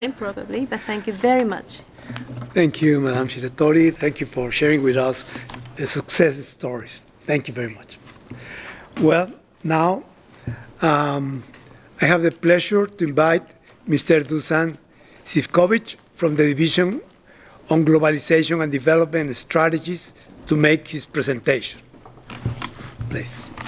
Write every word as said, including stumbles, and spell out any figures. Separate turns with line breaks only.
Probably, but thank you very much.
Thank you, Madam Shiratori. Thank you for sharing with us the success stories. Thank you very much. Well, now um, I have the pleasure to invite Mister Dusan Sivkovic from the Division on Globalization and Development Strategies to make his presentation. Please.